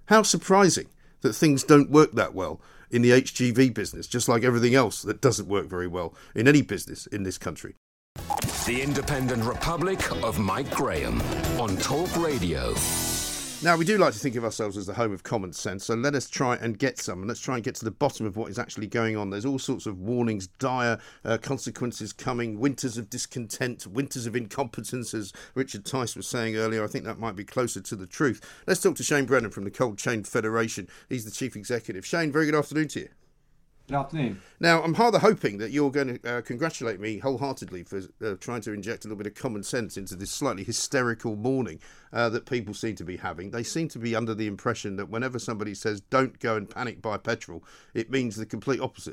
How surprising that things don't work that well in the HGV business, just like everything else that doesn't work very well in any business in this country. The Independent Republic of Mike Graham on Talk Radio. Now, we do like to think of ourselves as the home of common sense, so let us try and get some, and let's try and get to the bottom of what is actually going on. There's all sorts of warnings, dire consequences coming, winters of discontent, winters of incompetence, as Richard Tice was saying earlier. I think that might be closer to the truth. Let's talk to Shane Brennan from the Cold Chain Federation. He's the chief executive. Shane, very good afternoon to you. Good afternoon. Now, I'm rather hoping that you're going to congratulate me wholeheartedly for trying to inject a little bit of common sense into this slightly hysterical morning that people seem to be having. They seem to be under the impression that whenever somebody says don't go and panic buy petrol, it means the complete opposite.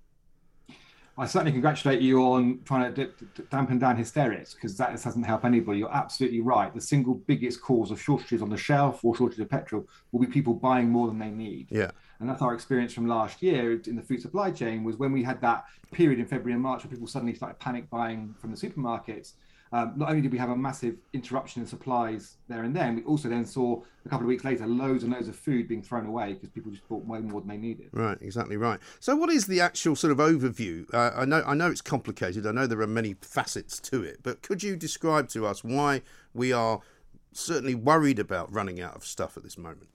I certainly congratulate you on trying to dampen down hysterics, because that doesn't help anybody. You're absolutely right. The single biggest cause of shortages on the shelf or shortage of petrol will be people buying more than they need. Yeah. And that's our experience from last year in the food supply chain, was when we had that period in February and March where people suddenly started panic buying from the supermarkets. Not only did we have a massive interruption in supplies there and then, we also then saw a couple of weeks later loads and loads of food being thrown away because people just bought way more than they needed. Right, exactly right. So what is the actual sort of overview? I know it's complicated. I know there are many facets to it, but could you describe to us why we are certainly worried about running out of stuff at this moment?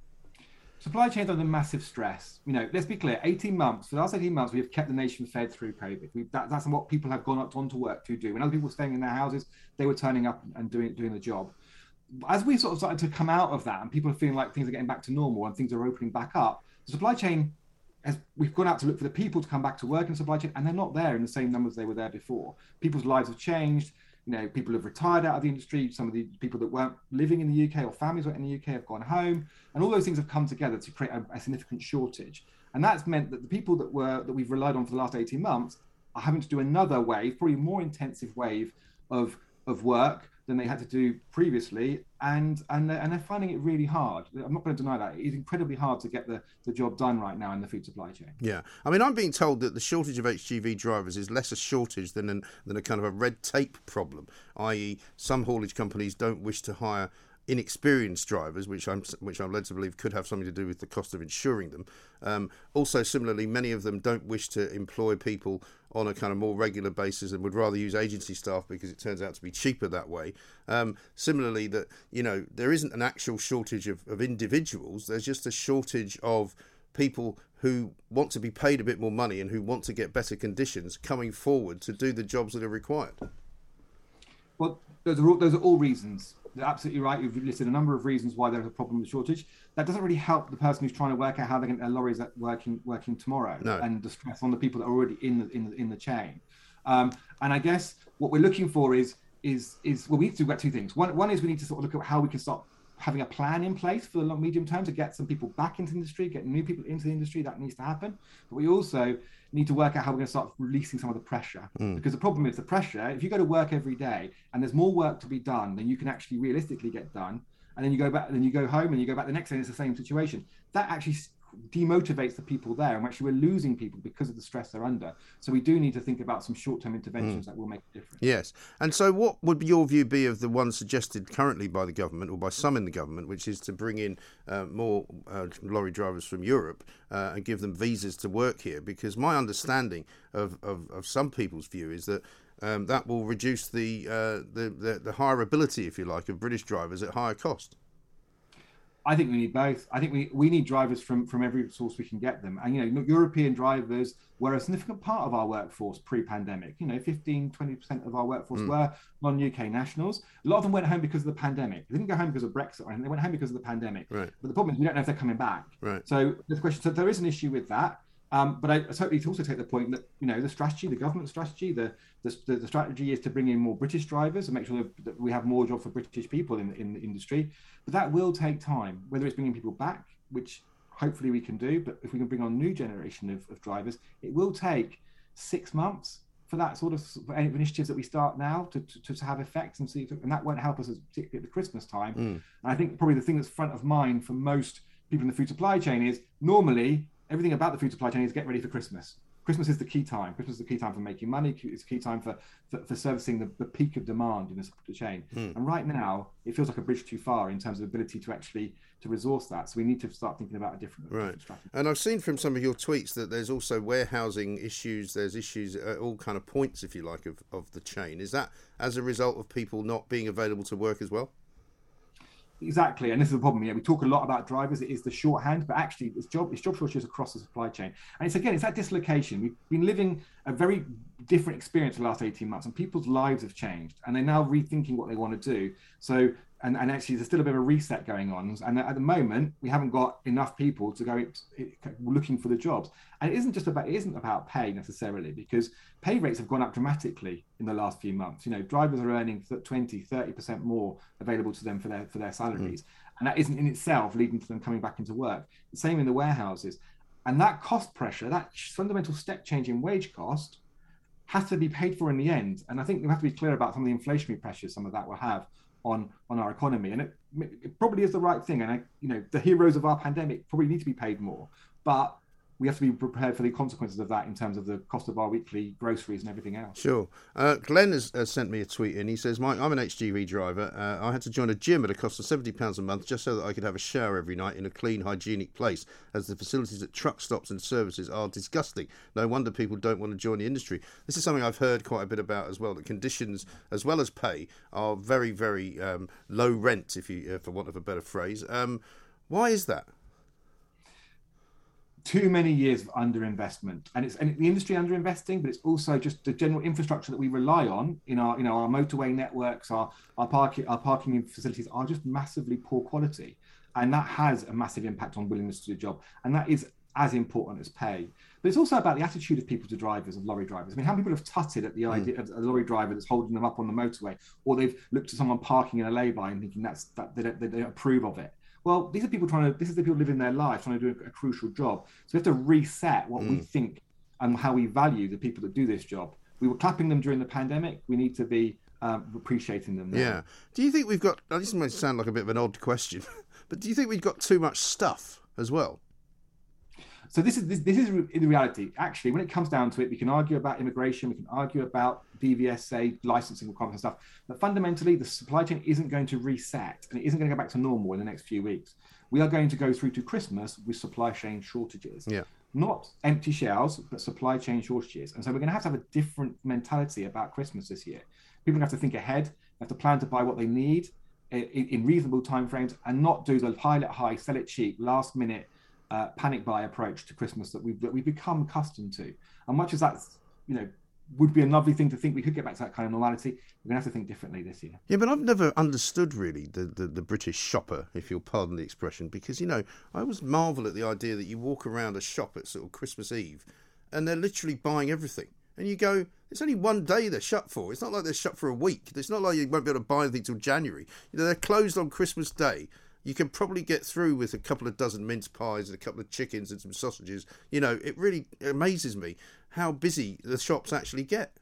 Supply chains are under massive stress. You know, let's be clear, 18 months, for the last 18 months, we have kept the nation fed through COVID. That's what people have gone on to work to do. When other people were staying in their houses, they were turning up and doing the job. As we sort of started to come out of that and people are feeling like things are getting back to normal and things are opening back up, the supply chain, we've gone out to look for the people to come back to work in the supply chain, and they're not there in the same numbers they were there before. People's lives have changed. You know, people have retired out of the industry. Some of the people that weren't living in the UK or families weren't in the UK have gone home, and all those things have come together to create a significant shortage. And that's meant that the people that we've relied on for the last 18 months are having to do another wave, probably more intensive wave of work than they had to do previously, and they're finding it really hard. I'm not going to deny that. It's incredibly hard to get the job done right now in the food supply chain. Yeah. I mean, I'm being told that the shortage of HGV drivers is less a shortage than a kind of a red tape problem, i.e. some haulage companies don't wish to hire inexperienced drivers, which I'm led to believe could have something to do with the cost of insuring them. Also, similarly, many of them don't wish to employ people on a kind of more regular basis and would rather use agency staff because it turns out to be cheaper that way. Similarly, that, you know, there isn't an actual shortage of individuals. There's just a shortage of people who want to be paid a bit more money and who want to get better conditions coming forward to do the jobs that are required. Well, those are all reasons. You're absolutely right. You've listed a number of reasons why there's a problem with shortage. That doesn't really help the person who's trying to work out how they get their lorries working tomorrow, no. And the stress on the people that are already in the chain. And I guess what we're looking for is well, we need to do two things. One is we need to sort of look at how we can start having a plan in place for the long medium term to get some people back into the industry, get new people into the industry. That needs to happen. But we also need to work out how we're going to start releasing some of the pressure. Because the problem is the pressure, if you go to work every day and there's more work to be done than you can actually realistically get done, and then you go back and then you go home and you go back the next day and it's the same situation, that actually demotivates the people there, and actually we're losing people because of the stress they're under. So we do need to think about some short-term interventions that will make a difference. Yes. And so what would your view be of the one suggested currently by the government, or by some in the government, which is to bring in more lorry drivers from Europe and give them visas to work here? Because my understanding of some people's view is that that will reduce the hireability, if you like, of British drivers at higher cost. I think we need both. I think we need drivers from every source we can get them. And, you know, European drivers were a significant part of our workforce pre-pandemic. You know, 15-20% of our workforce were non-UK nationals. A lot of them went home because of the pandemic. They didn't go home because of Brexit or anything. They went home because of the pandemic. Right. But the problem is we don't know if they're coming back. Right. So there's a question. So there is an issue with that. But I totally also take the point that, you know, the strategy, the government strategy, the strategy is to bring in more British drivers and make sure that we have more jobs for British people in the industry. But that will take time, whether it's bringing people back, which hopefully we can do. But if we can bring on a new generation of drivers, it will take 6 months for that sort of initiatives that we start now to have effects and see. And that won't help us, particularly at the Christmas time. And I think probably the thing that's front of mind for most people in the food supply chain is normally everything about the food supply chain is get ready for Christmas. Christmas is the key time. Christmas is the key time for making money. It's the key time for servicing the peak of demand in the supply chain. And right now, it feels like a bridge too far in terms of ability to resource that. So we need to start thinking about a different strategy. And I've seen from some of your tweets that there's also warehousing issues. There's issues at all kind of points, if you like, of the chain. Is that as a result of people not being available to work as well? Exactly, and this is the problem. We talk a lot about drivers. It is the shorthand, but actually, it's job shortages across the supply chain. And it's that dislocation. We've been living a very different experience for the last 18 months, and people's lives have changed, and they're now rethinking what they want to do. So, and actually, there's still a bit of a reset going on. And at the moment, we haven't got enough people to go looking for the jobs. And it isn't about pay necessarily, because pay rates have gone up dramatically in the last few months. Drivers are earning 20-30% more available to them for their salaries. And that isn't in itself leading to them coming back into work. The same in the warehouses. And that cost pressure, that fundamental step change in wage cost, has to be paid for in the end. And I think we have to be clear about some of the inflationary pressures some of that will have on our economy. And it probably is the right thing. And the heroes of our pandemic probably need to be paid more. But we have to be prepared for the consequences of that in terms of the cost of our weekly groceries and everything else. Sure. Glenn has sent me a tweet in. He says, Mike, I'm an HGV driver. I had to join a gym at a cost of £70 a month just so that I could have a shower every night in a clean, hygienic place, as the facilities at truck stops and services are disgusting. No wonder people don't want to join the industry. This is something I've heard quite a bit about as well, that conditions as well as pay are very, very low rent, if you, for want of a better phrase. Why is that? Too many years of underinvestment, and the industry underinvesting, but it's also just the general infrastructure that we rely on in our motorway networks, our parking facilities are just massively poor quality, and that has a massive impact on willingness to do the job, and that is as important as pay. But it's also about the attitude of people to drivers, of lorry drivers. I mean, how many people have tutted at the idea of a lorry driver that's holding them up on the motorway, or they've looked at someone parking in a lay-by and thinking that they don't approve of it. Well, these are people this is the people living their lives, trying to do a crucial job. So we have to reset what we think and how we value the people that do this job. We were clapping them during the pandemic. We need to be appreciating them now. Yeah. Do you think we've got, this might sound like a bit of an odd question, but do you think we've got too much stuff as well? So this is the reality. Actually, when it comes down to it, we can argue about immigration, we can argue about DVSA licensing requirements and stuff, but fundamentally, the supply chain isn't going to reset, and it isn't going to go back to normal in the next few weeks. We are going to go through to Christmas with supply chain shortages. Yeah. Not empty shelves, but supply chain shortages. And so we're going to have a different mentality about Christmas this year. People have to think ahead, have to plan to buy what they need in reasonable timeframes, and not do the pile it high, sell it cheap, last minute panic buy approach to Christmas that we've become accustomed to. And much as that, would be a lovely thing to think we could get back to that kind of normality, we're going to have to think differently this year. Yeah, but I've never understood really the British shopper, if you'll pardon the expression, because, I always marvel at the idea that you walk around a shop at sort of Christmas Eve and they're literally buying everything. And you go, it's only one day they're shut for. It's not like they're shut for a week. It's not like you won't be able to buy anything till January. They're closed on Christmas Day. You can probably get through with a couple of dozen mince pies and a couple of chickens and some sausages. It really amazes me how busy the shops actually get.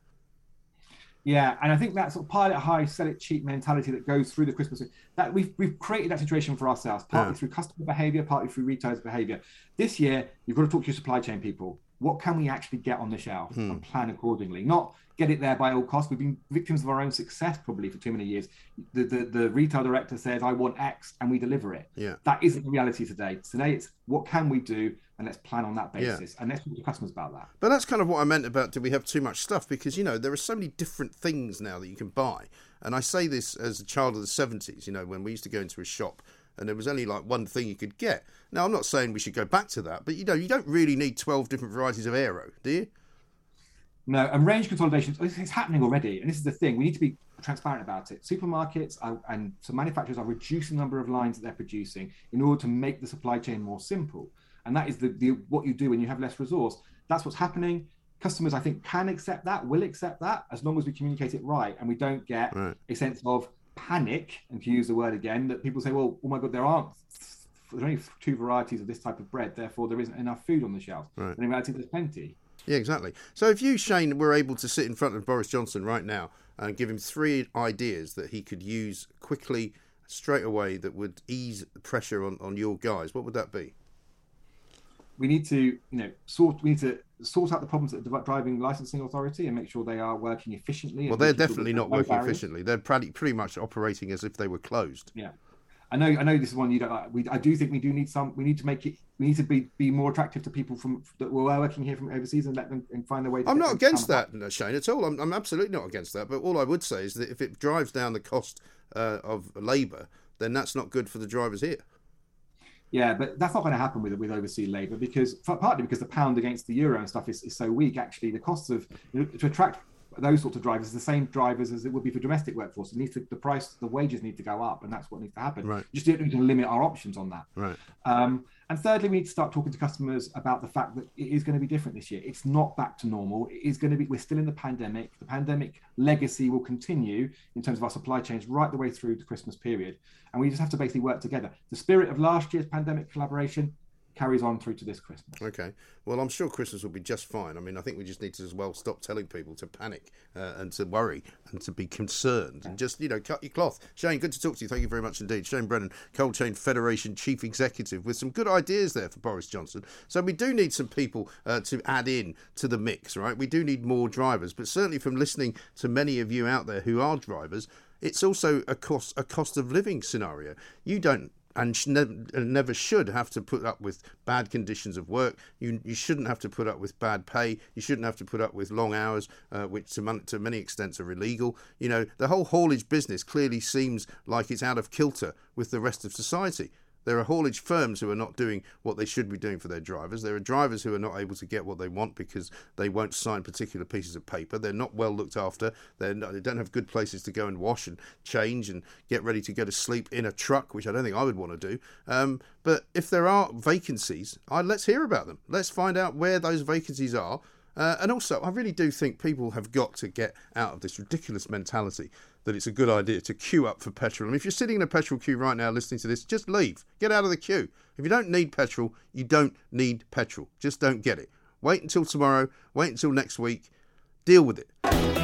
Yeah, and I think that sort of pile it high, sell it cheap mentality that goes through the Christmas, that we've created that situation for ourselves, partly through customer behaviour, partly through retailers' behaviour. This year, you've got to talk to your supply chain people. What can we actually get on the shelf and plan accordingly? Not get it there by all costs. We've been victims of our own success probably for too many years. The retail director says, I want X, and we deliver it. Yeah. That isn't the reality today. Today, it's what can we do, and let's plan on that basis. And let's talk to customers about that. But that's kind of what I meant about, do we have too much stuff? Because, there are so many different things now that you can buy. And I say this as a child of the 70s, when we used to go into a shop and there was only like one thing you could get. Now, I'm not saying we should go back to that, but, you don't really need 12 different varieties of Aero, do you? No, and range consolidation, it's happening already. And this is the thing, we need to be transparent about it. Supermarkets and some manufacturers are reducing the number of lines that they're producing in order to make the supply chain more simple. And that is what you do when you have less resource. That's what's happening. Customers, I think, can accept that, will accept that, as long as we communicate it right and we don't get a sense of panic, and to use the word again, that people say, well, oh my God, there's only 2 varieties of this type of bread, therefore there isn't enough food on the shelf. Right. And in reality, there's plenty. Yeah, exactly. So if you, Shane, were able to sit in front of Boris Johnson right now and give him 3 ideas that he could use quickly, straight away, that would ease the pressure on your guys, what would that be? we need to sort out the problems at the driving licensing authority and make sure they are working efficiently. Well, they're definitely not working efficiently. They're pretty much operating as if they were closed. Yeah. I know this is one you don't like. I do think we need to be more attractive to people that were working here from overseas and let them and find their way. I'm not against that, Shane, at all. I'm absolutely not against that. But all I would say is that if it drives down the cost of labour, then that's not good for the drivers here. Yeah, but that's not going to happen with overseas labour partly because the pound against the euro and stuff is so weak. Actually, the costs of to attract those sorts of drivers is the same drivers as it would be for domestic workforce. The wages need to go up, and that's what needs to happen. Right. Just need to limit our options on that. Right. And thirdly, we need to start talking to customers about the fact that it is going to be different this year. It's not back to normal. It is going to be. We're still in the pandemic. The pandemic legacy will continue in terms of our supply chains right the way through the Christmas period, and we just have to basically work together. The spirit of last year's pandemic collaboration carries on through to this Christmas. Okay. Well, I'm sure Christmas will be just fine. I mean, I think we just need to as well stop telling people to panic and to worry and to be concerned and just, cut your cloth. Shane, good to talk to you. Thank you very much indeed. Shane Brennan, Cold Chain Federation Chief Executive, with some good ideas there for Boris Johnson. So we do need some people to add in to the mix, right? We do need more drivers, but certainly from listening to many of you out there who are drivers, it's also a cost of living scenario. You don't and never should have to put up with bad conditions of work. You shouldn't have to put up with bad pay. You shouldn't have to put up with long hours, which to many extents are illegal. The whole haulage business clearly seems like it's out of kilter with the rest of society. There are haulage firms who are not doing what they should be doing for their drivers. There are drivers who are not able to get what they want because they won't sign particular pieces of paper. They're not well looked after. They don't have good places to go and wash and change and get ready to go to sleep in a truck, which I don't think I would want to do. But if there are vacancies, let's hear about them. Let's find out where those vacancies are. And also, I really do think people have got to get out of this ridiculous mentality that it's a good idea to queue up for petrol. I mean, if you're sitting in a petrol queue right now listening to this, just leave. Get out of the queue. If you don't need petrol, you don't need petrol. Just don't get it. Wait until tomorrow. Wait until next week. Deal with it.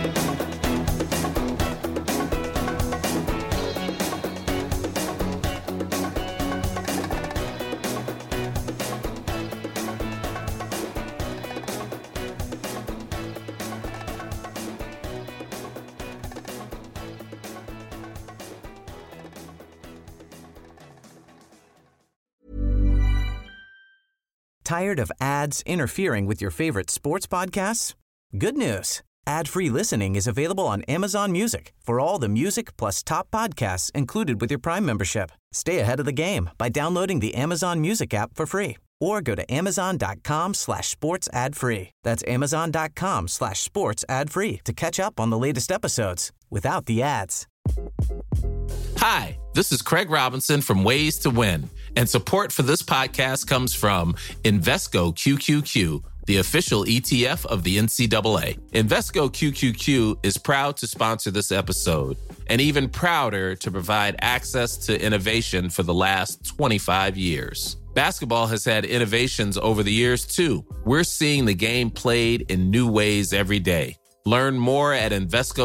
Tired of ads interfering with your favorite sports podcasts? Good news. Ad-free listening is available on Amazon Music for all the music plus top podcasts included with your Prime membership. Stay ahead of the game by downloading the Amazon Music app for free or go to amazon.com/sports ad free. That's amazon.com/sports ad free to catch up on the latest episodes without the ads. Hi, this is Craig Robinson from Ways to Win, and support for this podcast comes from Invesco QQQ, the official ETF of the NCAA. Invesco QQQ is proud to sponsor this episode, and even prouder to provide access to innovation for the last 25 years. Basketball has had innovations over the years, too. We're seeing the game played in new ways every day. Learn more at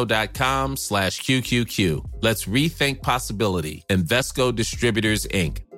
Invesco.com/QQQ. Let's rethink possibility. Invesco Distributors, Inc.